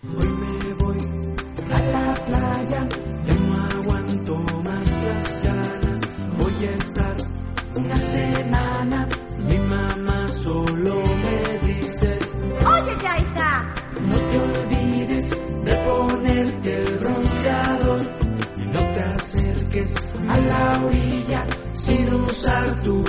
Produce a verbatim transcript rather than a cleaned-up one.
Hoy me voy a la playa, ya no aguanto más las ganas. Voy a estar una semana, mi mamá solo me dice: Oye, Yaisa, no te olvides de ponerte el bronceador y no te acerques a la orilla sin usar tu